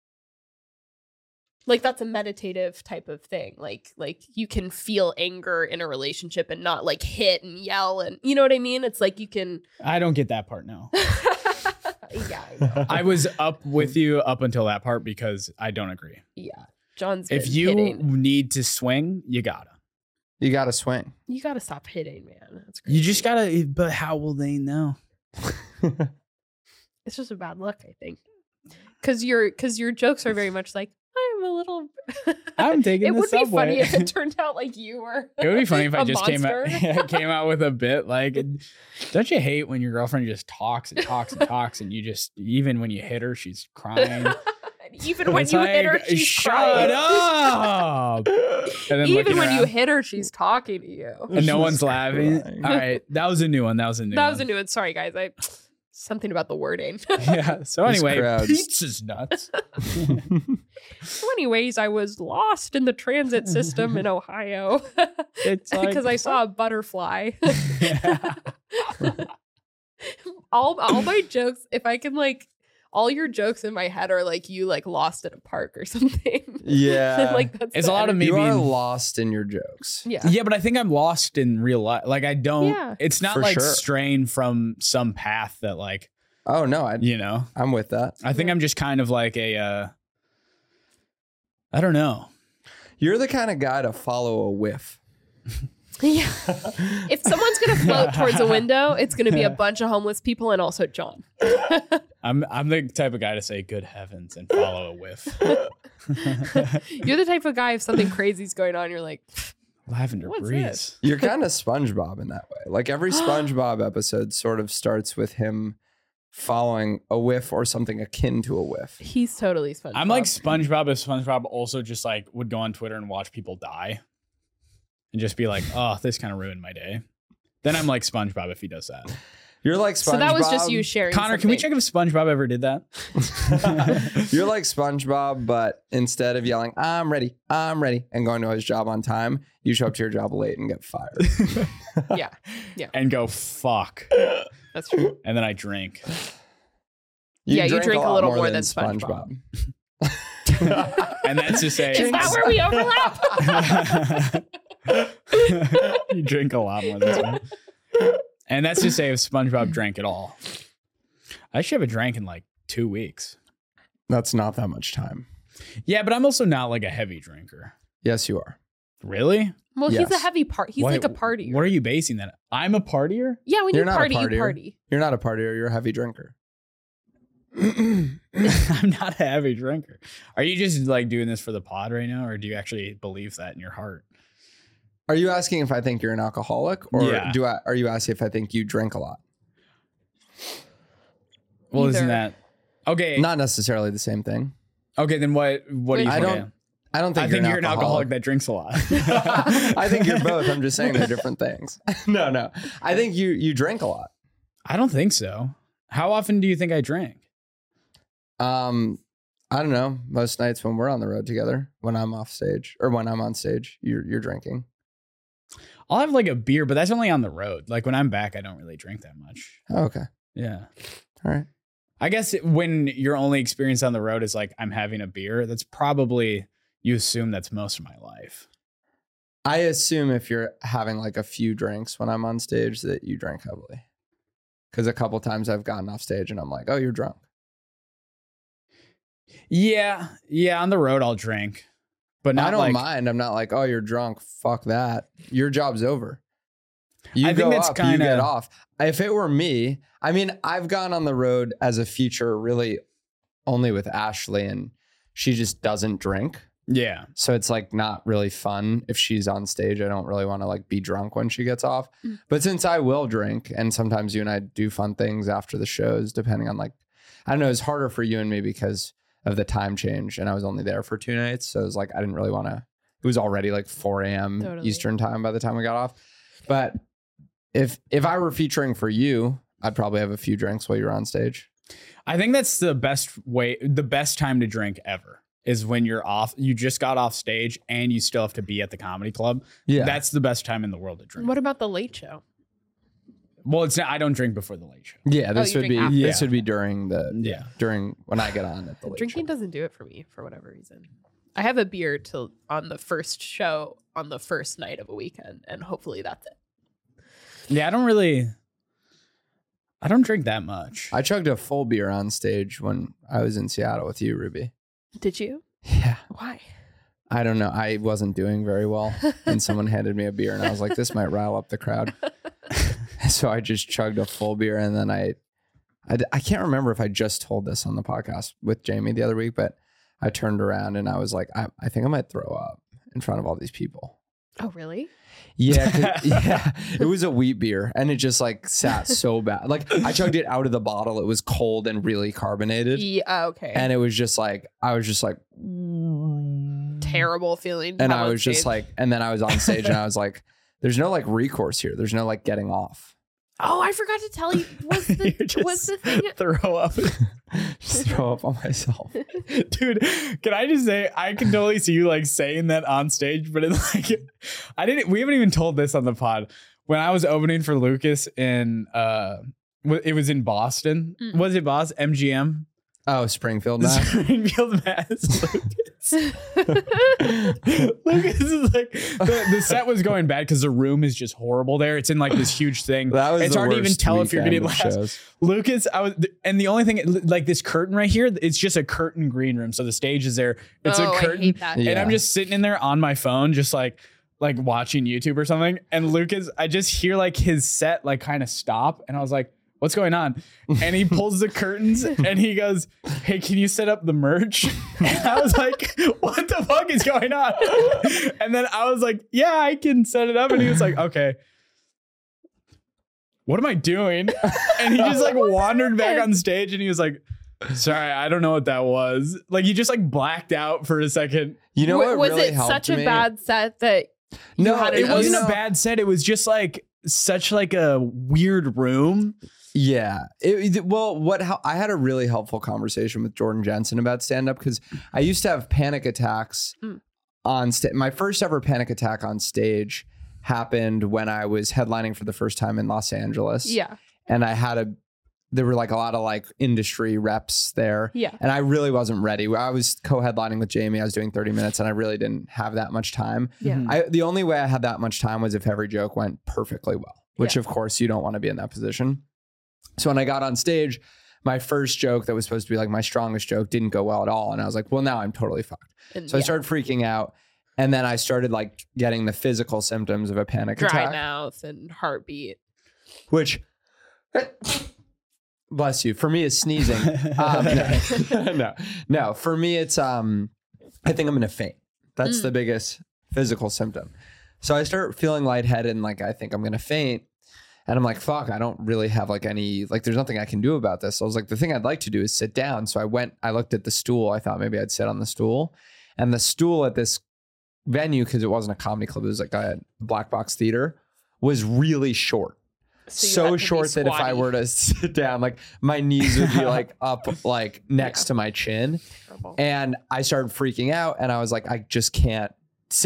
Like that's a meditative type of thing. Like like you can feel anger in a relationship and not like hit and yell and you know what I mean? It's like you can I don't get that part now. yeah, I know. I was up with you up until that part because I don't agree. Yeah. John's If been you hitting. need to swing, you gotta. You got to swing. You gotta stop hitting, man. That's crazy. You just gotta. But how will they know? It's just a bad look, I think. Cause your cause your jokes are very much like, I'm a little I'm taking It the would be funny subway. if it turned out like you were. It would be funny if I a just came out, monster. came out with a bit like, don't you hate when your girlfriend just talks and talks and talks and you just, even when you hit her, she's crying. Even when It's you hit her, like, she's shut crying. up. And then Even looking when you around, hit her, she's talking to you. and no She's one's laughing. crying. All right, that was a new one. That was a new That one. was a new one. Sorry, guys. I something about the wording. Yeah. So These anyway, crowds. pizza's nuts. So anyways, I was lost in the transit system in Ohio It's like because I saw a butterfly. Yeah. all all my jokes, if I can like, all your jokes in my head are like you like lost at a park or something. Yeah. like that's It's the a lot of energy. me you are being- lost in your jokes. Yeah. Yeah, but I think I'm lost in real life. Like I don't. Yeah. It's not For like sure. straying from some path that, like, Oh no, I, you know. I'm with that. I think Yeah. I'm just kind of like a. Uh, I don't know. You're the kind of guy to follow a whiff. Yeah. If someone's gonna float towards a window, it's gonna be a bunch of homeless people and also John. I'm I'm the type of guy to say "good heavens" and follow a whiff. You're the type of guy if something crazy's going on, you're like, Lavender What's breeze. this? You're kind of SpongeBob in that way. Like every SpongeBob episode sort of starts with him following a whiff or something akin to a whiff. he's totally SpongeBob. I'm like SpongeBob if SpongeBob also just like would go on Twitter and watch people die, and just be like, "Oh, this kind of ruined my day." Then I'm like SpongeBob if he does that. You're like SpongeBob. so that was just you sharing. Connor, can we check something. if SpongeBob ever did that? You're like SpongeBob, but instead of yelling, I'm ready, I'm ready, and going to his job on time, you show up to your job late and get fired. Yeah, And go fuck, that's true. and then I drink. Yeah, you drink a lot little more than And that's to say, Is that where we overlap? you drink a lot more than SpongeBob. And that's to say if SpongeBob drank at all. I should have a drink in like two weeks. That's not that much time. Yeah, but I'm also not like a heavy drinker. Yes, you are. Really? Well, he's a Yes. heavy part. He's What- like a partier. What are you basing that? I'm a partier? Yeah, when You're you not a party, you partier. party. You're not a partier. You're a heavy drinker. I'm not a heavy drinker. Are you just like doing this for the pod right now, or do you actually believe that in your heart? Are you asking if I think you're an alcoholic, or Yeah. do I? Are you asking if I think you drink a lot? Well, isn't Either. that okay? Not necessarily the same thing. Okay, then what? What do you I think? don't I don't think I you're, think an you're an alcoholic that drinks a lot. I think you're both. I'm just saying they're different things. no, no. I think you you drink a lot. I don't think so. How often do you think I drink? Um, I don't know. Most nights when we're on the road together, when I'm off stage or when I'm on stage, you're you're drinking. I'll have like a beer, but that's only on the road. Like when I'm back, I don't really drink that much. Oh, okay. Yeah. All right. I guess it, when your only experience on the road is like I'm having a beer, that's probably, you assume that's most of my life. I assume if you're having like a few drinks when I'm on stage that you drink heavily. Because a couple times I've gotten off stage and I'm like, oh, you're drunk. Yeah. Yeah. On the road, I'll drink. But not I don't like, mind. I'm not like, oh, you're drunk. Fuck that. Your job's over. You I go think that's up, you kinda- get off. If it were me, I mean, I've gone on the road as a feature really only with Ashley, and she just doesn't drink. Yeah. So it's like not really fun if she's on stage. I don't really want to like be drunk when she gets off. Mm. But since I will drink, and sometimes you and I do fun things after the shows, depending on like, I don't know, it's harder for you and me because of the time change, and I was only there for two nights. So it was like, I didn't really want to, it was already like four a.m. Totally. Eastern time by the time we got off. But if, if I were featuring for you, I'd probably have a few drinks while you're on stage. I think that's the best way, the best time to drink ever is when you're off, you just got off stage and you still have to be at the comedy club. Yeah. That's the best time in the world to drink. What about the late show? Well, it's not, I don't drink before the late show. Yeah. This you would be, drink after. this Yeah. would be during the, Yeah. during when I get on at the late Drinking show. doesn't do it for me for whatever reason. I have a beer till on the first show on the first night of a weekend, and hopefully that's it. Yeah. I don't really, I don't drink that much. I chugged a full beer on stage when I was in Seattle with you, Ruby. Did you? Yeah. Why? I don't know. I wasn't doing very well. And someone handed me a beer and I was like, this might rile up the crowd. So I just chugged a full beer. And then I, I, I can't remember if I just told this on the podcast with Jamie the other week, but I turned around and I was like, I, I think I might throw up in front of all these people. Oh, really? Yeah, 'cause- yeah. It was a wheat beer, and it just like sat so bad. Like I chugged it out of the bottle. It was cold and really carbonated, Yeah. Okay. and it was just like I was just like, Terrible feeling. to and have I on was just stage. like, and then I was on stage, and I was like, "There's no like recourse here. There's no like getting off. oh, I forgot to tell you. Was You the just was the thing? throw up. Just throw up on myself." Dude, can I just say I can totally see you like saying that on stage, but it like I didn't we haven't even told this on the pod. When I was opening for Lucas in uh w- it was in Boston. Mm. Was it Boston? M G M? Oh, Springfield, Mass. Springfield, Mass. Lucas. Lucas is like the, the set was going bad because the room is just horrible there. It's in like this huge thing. That was it's the hard to even worst tell if you're weekend getting of laughs. shows. Lucas, I was, and the only thing, like this curtain right here, it's just a curtain green room. So the stage is there. It's oh, a I curtain. hate that. Yeah. And I'm just sitting in there on my phone, just like, like watching YouTube or something. And Lucas, I just hear like his set, like kind of stop. And I was like, what's going on? And he pulls the curtains and he goes, hey, can you set up the merch? And I was like, what the fuck is going on? And then I was like, yeah, I can set it up. And he was like, okay. What am I doing? And he just like wandered back on stage and he was like, sorry, I don't know what that was. Like he just like blacked out for a second. You know W- what was really it helped such a me? bad set that you No, had It an you wasn't know- a bad set. It was just like such like a weird room. Yeah. It, it- well, what hel- I had a really helpful conversation with Jordan Jensen about stand up because I used to have panic attacks Mm. on stage. My first ever panic attack on stage happened when I was headlining for the first time in Los Angeles. Yeah. And I had a, there were like a lot of like industry reps there. Yeah. And I really wasn't ready. I was co-headlining with Jamie. I was doing thirty minutes and I really didn't have that much time. Yeah. Mhm. I, the only way I had that much time was if every joke went perfectly well, which Yeah. of course you don't want to be in that position. So when I got on stage, my first joke that was supposed to be like my strongest joke didn't go well at all. And I was like, well, now I'm totally fucked. And So I yeah. started freaking out. And then I started like getting the physical symptoms of a panic dry attack, mouth and heartbeat. which bless you. For me, it's sneezing. Um, no, no, no. For me, it's um, I think I'm gonna faint. That's Mm. the biggest physical symptom. So I start feeling lightheaded and like I think I'm gonna faint. And I'm like, fuck, I don't really have like any, like, there's nothing I can do about this. So I was like, the thing I'd like to do is sit down. So I went, I looked at the stool. I thought maybe I'd sit on the stool. And the stool at this venue, because it wasn't a comedy club, it was like a black box theater, was really short. So, you So, had to be short that if I squatty. were to sit down, like my knees would be like up, like next to my chin. Terrible. And I started freaking out and I was like, I just can't sit.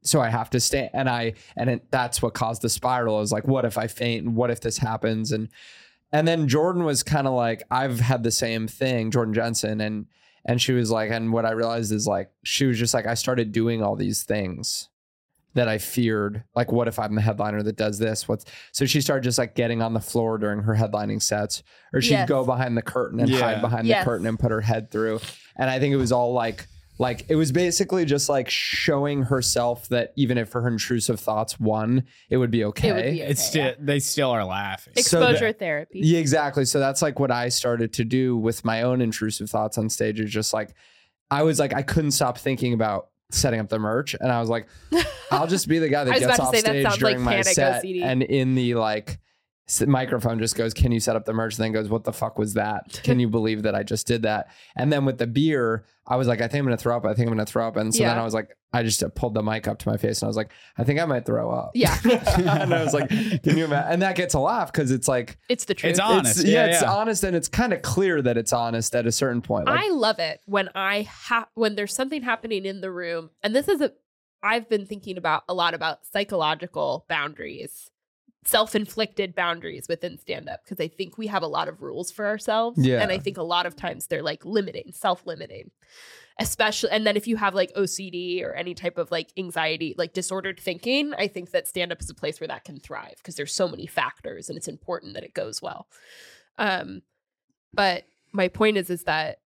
so I have to stay. And I, and it, that's what caused the spiral. I was like, what if I faint? What if this happens? And, and then Jordan was kind of like, I've had the same thing, Jordan Jensen. And, and she was like, and what I realized is like, she was just like, I started doing all these things that I feared. Like, what if I'm the headliner that does this? What's so she started just like getting on the floor during her headlining sets, or she'd Yes. go behind the curtain and Yeah. hide behind Yes. the curtain and put her head through. And I think it was all like, like it was basically just like showing herself that even if her intrusive thoughts won, it would be okay. It would be It's okay, still yeah. they still are laughing. So Exposure that- therapy. Yeah, exactly. So that's like what I started to do with my own intrusive thoughts on stage. Is just like, I was like, I couldn't stop thinking about setting up the merch, and I was like, I'll just be the guy I that was gets about to off say, that stage sounds during like my Panic set, O C D. and in the like s- microphone just goes, "Can you set up the merch?" And then goes, "What the fuck was that? Can you believe that I just did that?" And then with the beer, I was like, I think I'm gonna throw up. I think I'm gonna throw up. And so then Yeah. I was like, I just pulled the mic up to my face, and I was like, I think I might throw up. Yeah. And I was like, can you imagine? And that gets a laugh because it's like, It's the truth. It's honest. it's, yeah, Yeah, it's yeah. honest, and it's kind of clear that it's honest at a certain point. Like, I love it when I have when there's something happening in the room, and this is a I've been thinking about a lot about psychological boundaries, self-inflicted boundaries within stand-up, because I think we have a lot of rules for ourselves, Yeah. and I think a lot of times they're like limiting, self-limiting, especially. And then if you have like O C D or any type of like anxiety, like disordered thinking, I think that stand-up is a place where that can thrive because there's so many factors, and it's important that it goes well. Um, but my point is, is that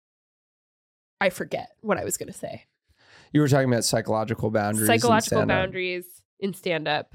I forget what I was going to say. you were talking about psychological boundaries. in Psychological stand-up. boundaries in stand-up.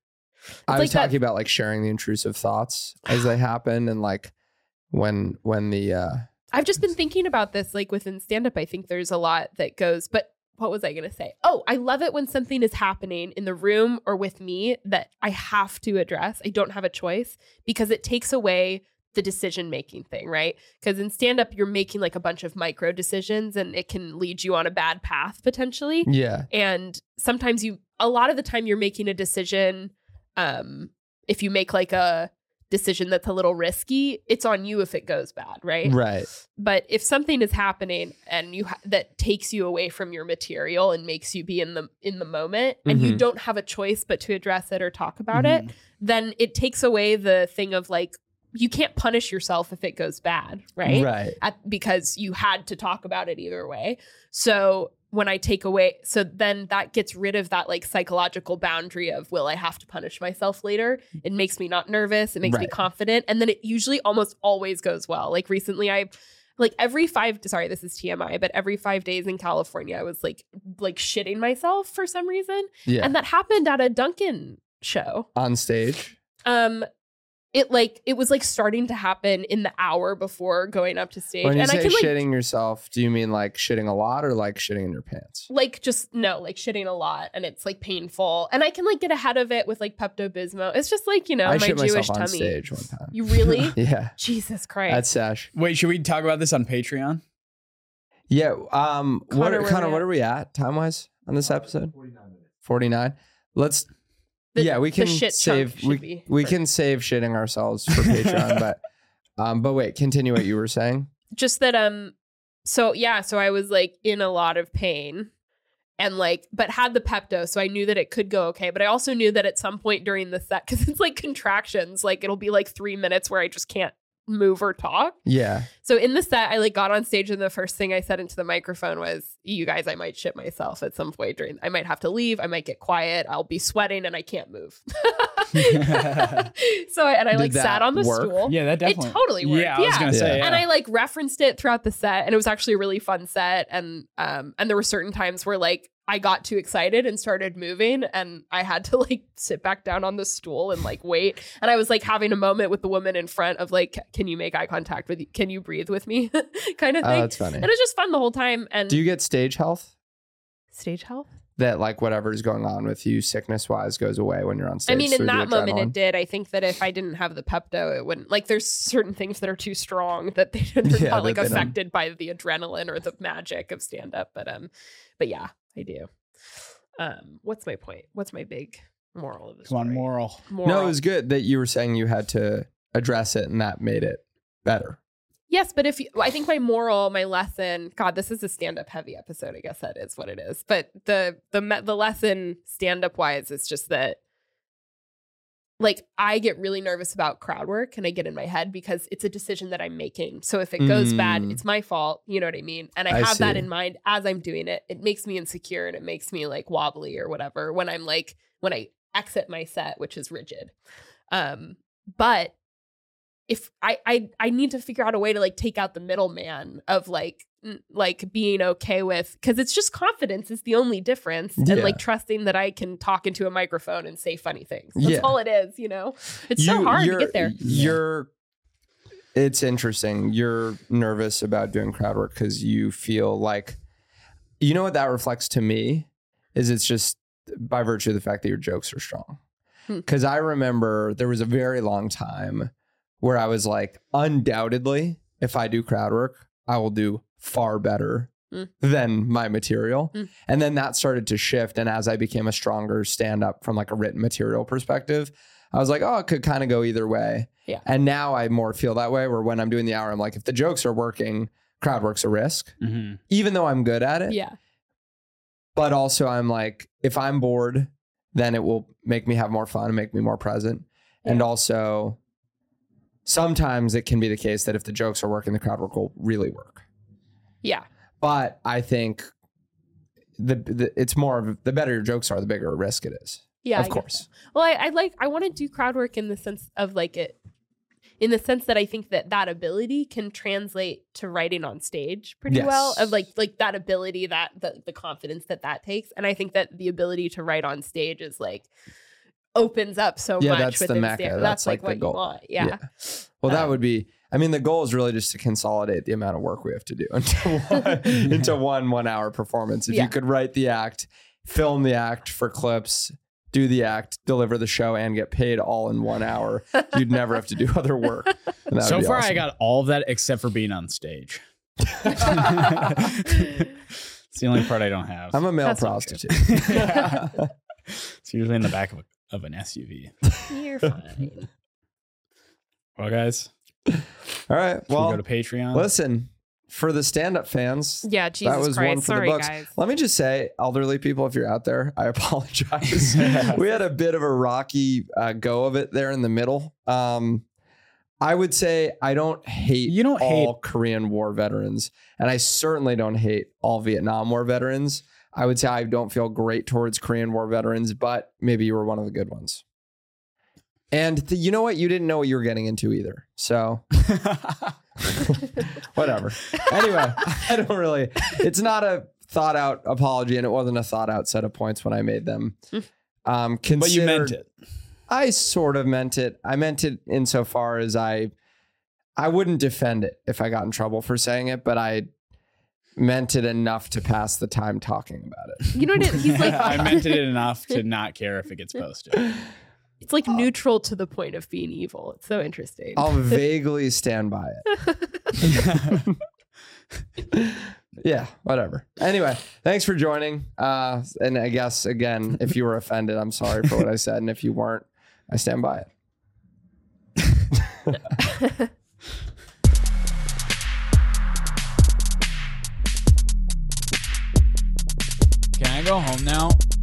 I like was that- talking about like sharing the intrusive thoughts as they happen, and like when when the uh I've just been thinking about this, like within stand-up. I think there's a lot that goes, but what was I going to say? Oh, I love it when something is happening in the room or with me that I have to address. I don't have a choice, because it takes away the decision-making thing, right? Because in stand-up, you're making like a bunch of micro decisions, and it can lead you on a bad path potentially. yeah And sometimes you, a lot of the time you're making a decision. Um, if you make like a decision that's a little risky, it's on you if it goes bad, right? right But if something is happening and you ha- that takes you away from your material and makes you be in the in the moment, and you Mhm. don't have a choice but to address it or talk about Mhm. it, then it takes away the thing of like, you can't punish yourself if it goes bad, right? right At, because you had to talk about it either way. So when I take away, so then that gets rid of that like psychological boundary of, will I have to punish myself later? It makes me not nervous. It makes me Right. confident. And then it usually almost always goes well. Like recently I, like every five, sorry, this is T M I, but every five days in California, I was like, like shitting myself for some reason. yeah And that happened at a Duncan show. on stage. Um, it like it was like starting to happen in the hour before going up to stage, When you and say I can like shitting yourself, do you mean like shitting a lot or like shitting in your pants? like just no, like shitting a lot, and it's like painful, and I can like get ahead of it with like Pepto Bismol. It's just like, you know, I my shit Jewish myself on tummy. stage one time. You really? Yeah, Jesus Christ! at Sesh. Wait, should we talk about this on Patreon? Yeah. Um. Connor, what where Connor? we What at? are we at time wise on this episode? forty-nine minutes. Forty-nine. Let's. The- yeah, we the can shit save. chunk should We be we for- can save shitting ourselves for Patreon, but um. But wait, continue what you were saying. just that um. So yeah, so I was like in a lot of pain, and like, but had the Pepto, so I knew that it could go okay. But I also knew that at some point during the set, because it's like contractions, like it'll be like three minutes where I just can't move or talk. Yeah. So in the set, I like got on stage, and the first thing I said into the microphone was, "You guys, I might shit myself at some point during. I might have to leave. I might get quiet. I'll be sweating, and I can't move." So I, and I Did like that sat on the work? stool. Yeah, that definitely. It totally worked. Yeah, I was Yeah. gonna say. Yeah. And I like referenced it throughout the set, and it was actually a really fun set. And um, and there were certain times where like I got too excited and started moving, and I had to like sit back down on the stool and like wait. And I was like having a moment with the woman in front of like, "Can you make eye contact with you? Can you breathe with me?" kind of Oh, thing. that's funny. And it was just fun the whole time. And Do you get stage health? stage health? That like whatever's going on with you sickness wise goes away when you're on stage. I mean, in through the that moment, adrenaline? it did. I think that if I didn't have the Pepto, it wouldn't. Like, there's certain things that are too strong that they, they're Yeah, not like that they don't- affected by the adrenaline or the magic of stand up. But um, but yeah, I do. Um, what's my point? What's my big moral of this? Come on, moral. Moral. No, it was good that you were saying you had to address it and that made it better. Yes, but if you, I think my moral, my lesson, God, this is a stand-up heavy episode. I guess that is what it is. But the the me- the lesson stand-up wise is just that, like, I get really nervous about crowd work and I get in my head because it's a decision that I'm making. So if it goes Mm. bad, it's my fault. You know what I mean? And I, I have that see. in mind as I'm doing it. It makes me insecure and it makes me like wobbly or whatever when I'm like, when I exit my set, which is rigid. Um, but if I, I I need to figure out a way to like take out the middleman of like n- like being okay with, because it's just confidence is the only difference, and Yeah. like trusting that I can talk into a microphone and say funny things. That's Yeah. all it is, you know. It's so hard to you're- get there. You're. It's interesting. You're nervous about doing crowd work because you feel like, you know what that reflects to me is it's just by virtue of the fact that your jokes are strong. Hmm. Because I remember there was a very long time where I was like, undoubtedly, if I do crowd work, I will do far better Mm. than my material. Mm. And then that started to shift. And as I became a stronger stand up from like a written material perspective, I was like, oh, it could kind of go either way. Yeah. And now I more feel that way where when I'm doing the hour, I'm like, if the jokes are working, crowd work's a risk, Mm-hmm. even though I'm good at it. Yeah. But also I'm like, if I'm bored, then it will make me have more fun and make me more present. And Yeah. also sometimes it can be the case that if the jokes are working, the crowd work will really work. Yeah. But I think the, the it's more of the better your jokes are, the bigger a risk it is. Yeah. of I get course. that. Well, I, I like I want to do crowd work in the sense of like it, in the sense that I think that that ability can translate to writing on stage pretty Yes. well. Of like like that ability, that the the confidence that that takes, and I think that the ability to write on stage is like opens up so Yeah, much that's the within mecca. stand- That's, That's like, like, the what goal. you want. Yeah. Well, that Um, would be, I mean, the goal is really just to consolidate the amount of work we have to do into one, into one one hour performance. If Yeah. you could write the act, film the act for clips, do the act, deliver the show, and get paid all in one hour, you'd never have to do other work. And that would So be far, I awesome. got all of that except for being on stage. It's the only part I don't have. I'm a male That's not prostitute. It's usually in the back of, a, of an S U V. You're fine. Well, guys, All right. should we Well, go to Patreon? listen, for the stand-up fans, Yeah, Jesus that was Christ. one for Sorry, the books. guys. Let me just say, elderly people, if you're out there, I apologize. We had a bit of a rocky uh, go of it there in the middle. Um, I would say I don't hate You don't all hate- Korean War veterans, and I certainly don't hate all Vietnam War veterans. I would say I don't feel great towards Korean War veterans, but maybe you were one of the good ones. And th- you know what? You didn't know what you were getting into either. So whatever. Anyway, I don't really, it's not a thought out apology, and it wasn't a thought out set of points when I made them. Um, But you meant considered- it. I sort of meant it. I meant it insofar as I, I wouldn't defend it if I got in trouble for saying it, but I meant it enough to pass the time talking about it. You know what? It, he's like I meant it enough to not care if it gets posted. It's like neutral to the point of being evil. It's so interesting. I'll vaguely stand by it. Yeah, whatever. Anyway, thanks for joining. Uh, and I guess, again, if you were offended, I'm sorry for what I said. And if you weren't, I stand by it. Can I go home now?